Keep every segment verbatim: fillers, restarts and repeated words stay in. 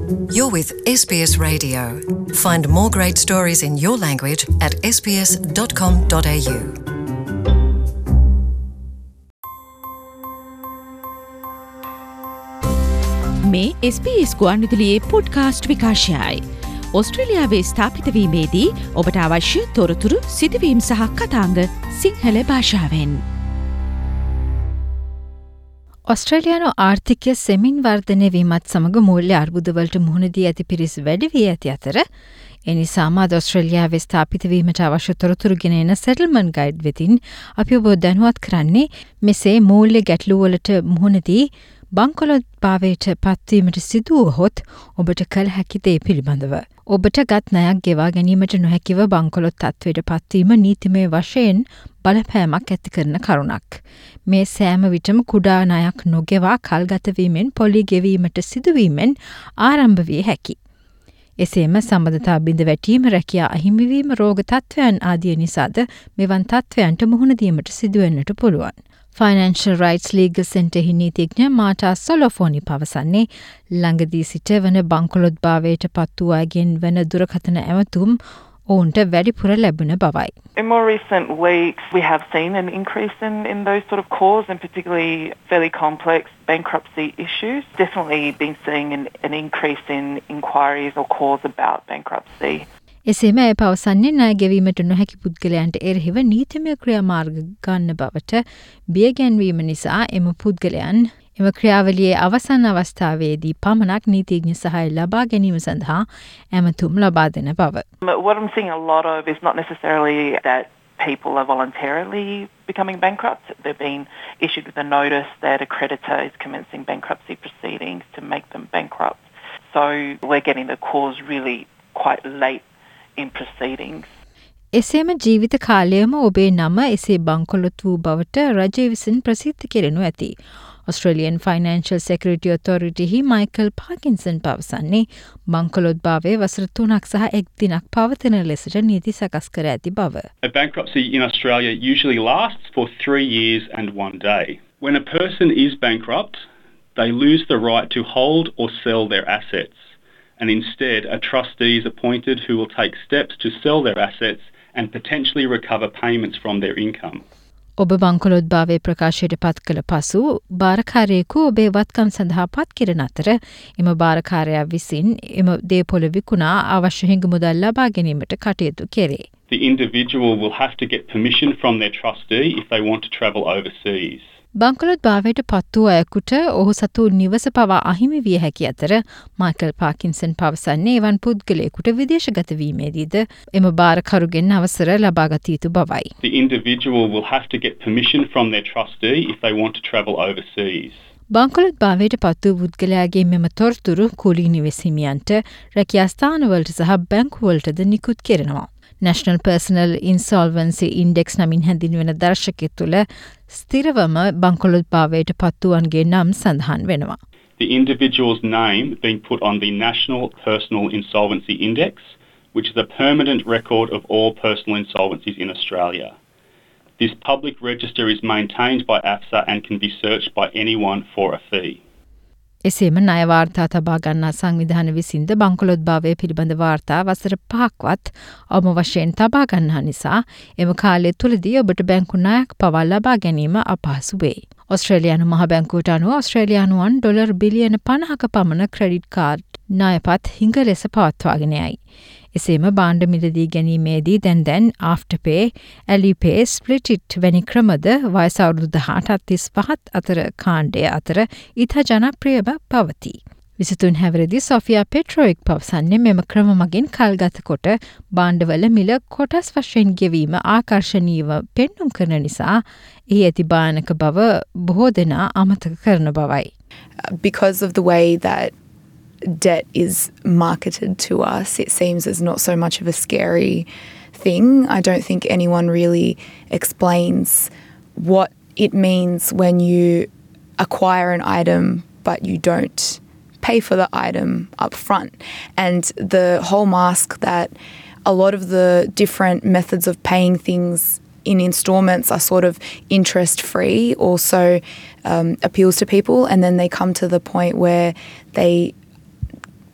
You're with S B S Radio. Find more great stories in your language at s b s dot com dot a u. මේ S B S ගුවන්විදුලියේ podcast විකාශයයි. ඔස්ට්‍රේලියාවේ ස්ථාපිත වීමේදී ඔබට අවශ්‍ය තොරතුරු සිදුවීම් සහ කතාංග සිංහල භාෂාවෙන්. ඔස්ට්‍රේලියානු ආර්ථිකය සෙමින් වර්ධනය වීමත් සමග මූල්‍ය අර්බුදවලට මුහුණ දී ඇති පිරිස් වැඩි වී ඇති අතර එනිසාම අද ඔස්ට්‍රේලියාවේ ස්ථාපිත වීමට අවශ්‍ය තොරතුරු ගෙන එන සෙටල්මන්ට් ගයිඩ් වෙතින් අපි ඔබ දැනුවත් කරන්නේ මෙසේ මූල්‍ය ගැටලු වලට මුහුණ දී බංකොලොත් භාවයට පත්වීමට සිදුවහොත් ඔබට කළ හැකි දේ පිළිබඳව. ඔබට ගත් ණයක් ගෙවා ගැනීමට නොහැකිව බංකොලොත් තත්ත්වයට පත්වීම නීතිමය වශයෙන් බලපෑමක් ඇති කරන කරුණක්. මේ සෑම විටම කුඩා ණයක් නොගෙවා කල්ගතවීමෙන් පොලි ගෙවීමට සිදුවීමෙන් ආරම්භ විය හැකි. එසේම සම්බන්ධතා බිඳ වැටීම, රැකියා අහිමිවීම, රෝග තත්ත්වයන් ආදිය නිසාද මෙවන් තත්ත්වයන්ට මුහුණ දීමට සිදුවෙන්නට පුළුවන්. Financial Rights Legal Centreහි නීතිඥ මාටා සොලොෆෝනි පවසන්නේ ළඟදී සිට වන බංකොලොත් භාවයට පත් වූ අයගෙන් වන දුරකථන ඇමතුම් ඔවුන්ට වැඩිපුර ලැබුණ බවයි. In more recent weeks, we have seen an increase in, in those sort of calls, and particularly fairly complex bankruptcy issues. Definitely been seeing an, an increase in inquiries or calls about bankruptcy. එසේම ඇය පවසන්නේ ණය ගෙවීමට නොහැකි පුද්ගලයන්ට එරෙහිව නීතිමය ක්‍රියාමාර්ග ගන්න බවට බියගැන්වීම නිසා එම පුද්ගලයන් එම ක්‍රියාවලියේ අවසන් අවස්ථාවේදී පමණක් නීතිඥ සහාය ලබා ගැනීම සඳහා ඇමතුම් ලබා දෙන බව. What I'm seeing a lot of is not necessarily that people are voluntarily becoming bankrupt. They've been issued with a notice that a creditor is commencing bankruptcy proceedings to make them bankrupt. So we're getting the calls really quite late in proceedings. එසේම ජීවිත කාලයම ඔබේ නම එසේ බංකොලොත් වූ බවට රජය විසින් ප්‍රසිද්ධ කෙරෙනු ඇති. Australian Financial Security Authority හි මයිකල් පාකින්සන් පවසන්නේ බංකොලොත් භාවය වසර තුනක් සහ එක් දිනක් පවතින ලෙසට නීති සකස් කර ඇති බව. A bankruptcy in Australia usually lasts for three years and one day. When a person is bankrupt, they lose the right to hold or sell their assets. And instead, a trustee is appointed who will take steps to sell their assets and potentially recover payments from their income. ඔබ බංකොලොත් භාවය ප්‍රකාශයට පත් කළ පසු භාරකාරයෙකු ඔබේ වත්කම් සඳහා පත් කෙරෙන අතර එම භාරකාරයා විසින් එම දේපොළ විකුණා අවශ්‍ය හිඟ මුදල් ලබා ගැනීමට කටයුතු කෙරේ. The individual will have to get permission from their trustee if they want to travel overseas. බංකොලොත් භාවයට පත් වූ අයෙකුට ඔහු සතු නිවස පවා අහිමි විය හැකි අතර මයිකල් පාකින්සන් පවසන්නේ එවන් පුද්ගලයෙකුට විදේශගත වීමේදීද එම භාරකරුගෙන් අවසර ලබා ගත යුතු බවයි. The individual will have to get permission from their trustee if they want to travel overseas. බංකොලොත් භාවයට පත් වූ පුද්ගලයාගේ මෙම තොරතුරු කුලී නිවෙස් හිමියන්ට, රැකියා ස්ථානවලට සහ බැංකුවලටද නිකුත් කෙරෙනවා. National Personal Insolvency Index නමින් හැඳින්වෙන දර්ශකය තුළ ස්ථිරවම බංකොලොත් භාවයට පත් වූවන්ගේ නම් සඳහන් වෙනවා. The individual's name being put on the National Personal Insolvency Index, which is a permanent record of all personal insolvencies in Australia. This public register is maintained by A F S A and can be searched by anyone for a fee. එසේම ණය වාර්තා තබා ගන්නා සංවිධාන විසින්ද බංකොලොත් භාවය පිළිබඳ වාර්තා වසර පහක්වත් අවම වශයෙන් තබා ගන්නා නිසා එම කාලය තුළදී ඔබට බැංකු ණයක් පවා ලබා ගැනීම අපහසු වේ. ඔස්ට්‍රේලියානු මහ බැංකුවට අනුව ඔස්ට්‍රේලියානුවන් ඩොලර් බිලියන පනහක පමණ ක්‍රෙඩිට් කාඩ් ණයපත් හිඟ ලෙස පවත්වාගෙන යයි. එසේම බාණ්ඩ මිලදී ගැනීමේදී දැන් දැන් Afterpay, Alipay, Splitit වැනි ක්‍රමද වයස අවුරුදු දහඅටත් තිස් පහත් අතර කාණ්ඩය අතර ඉතා ජනප්‍රියව පවතී. විසිතුන් හැවිරිදි සොෆියා පෙට්‍රොයික් පවසන්නේ මෙම ක්‍රම මගින් කල්ගත කොට බාණ්ඩවල මිල කොටස් වශයෙන් ගෙවීම ආකර්ශනීයව පෙන්නුම් කරන නිසා එහි ඇති භයානක බව බොහෝ දෙනා අමතක කරන බවයි. Because of the way that debt is marketed to us, it seems as not so much of a scary thing. I don't think anyone really explains what it means when you acquire an item but you don't pay for the item up front. And the whole mask that a lot of the different methods of paying things in installments are sort of interest free also um, appeals to people, and then they come to the point where they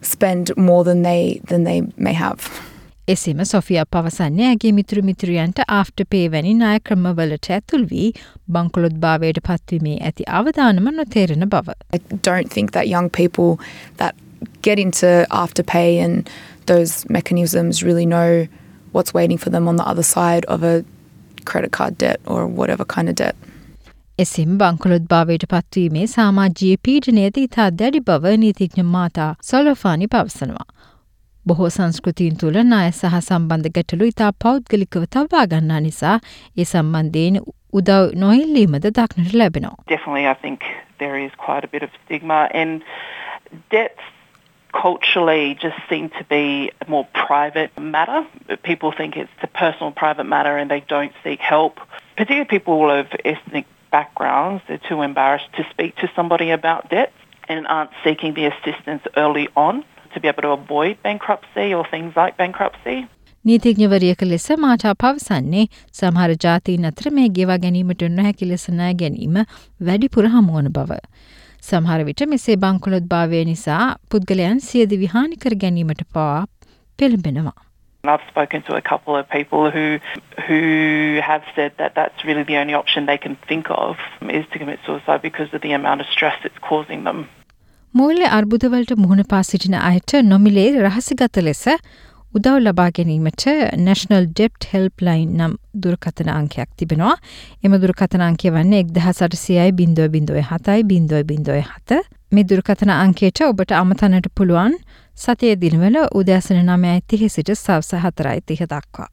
spend more than they than they may have. එසේම Sophia පවසන්නේ ඇගේ මිතුරු මිතුරියන්ට after පේ වැනි ණය ක්‍රමවලට ඇතුල් වී බංකොලොත් භාවයට පත්වීමේ ඇති අවදානම නොතේරෙන බව. I don't think that young people that get into afterpay and those mechanisms really know what's waiting for them on the other side of a credit card debt or whatever kind of debt. එසේම බංකොලොත් භාවයට පත්වීමේ සමාජීය පීඩනයද ඉතා දැඩි බව නීතිඥ මාතා සොලොෆානි පවසනවා. බොහෝ සංස්කෘතීන් තුළ ණය සහ සම්බන්ධ ගැටලු ඉතා පෞද්ගලිකව තබා ගන්නා නිසා ඒ සම්බන්ධයෙන් උදව් නොඉල්ලීමද දක්නට ලැබෙනවා. Definitely, I think there is quite a bit of stigma, and debts culturally just seem to be a more private matter. People think it's a personal private matter and they don't seek help. Particularly people of ethnic backgrounds, they're too embarrassed to speak to somebody about debts and aren't seeking the assistance early on to be able to avoid bankruptcy or things like bankruptcy. නීතිඥවරියක ලෙස මාතා පවසන්නේ සමහර ජාතීන් අතර මේ ගෙවා ගැනීමට නොහැකි ලෙස ණය ගැනීම වැඩිපුර හමුවන බව. සමහර විට මෙසේ බංකොලොත් භාවය නිසා පුද්ගලයන් සියදිවි හානි කර ගැනීමට පවා පෙළඹෙනවා. I've spoken to a couple of people who who have said that that's really the only option they can think of is to commit suicide because of the amount of stress it's causing them. මූල්‍ය අර්බුදවලට මුහුණ පා සිටින අයට නොමිලේ රහසිගත ලෙස උදව් ලබා ගැනීමට National Debt Helpline නම් දුරකථන අංකයක් තිබෙනවා. එම දුරකථන අංකය වන්නේ එක්දහස් අටසියයි බිංදුව බිංදුව හතයි බිංදුව බිංදුව හත. මේ දුරකථන අංකයට ඔබට අමතන්නට පුළුවන් සතිය දිනවල උදෑසන නවයයි තිහ සිට සවස හතරයි තිහ දක්වා.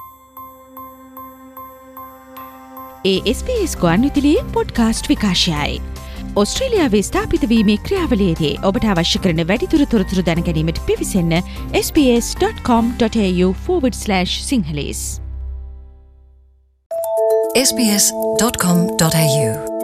ඒ එස් බී එස් ගුවන්විදුලියේ පොඩ්කාස්ට් විකාශයයි. ඔස්ට්‍රේලියාවේ ස්ථාපිත වීමේ ක්‍රියාවලියේදී ඔබට අවශ්‍ය කරන වැඩිදුර තොරතුරු දැනගැනීමට පිවිසෙන්න sbs.com.au forward slash sinhalese s b s dot com dot a u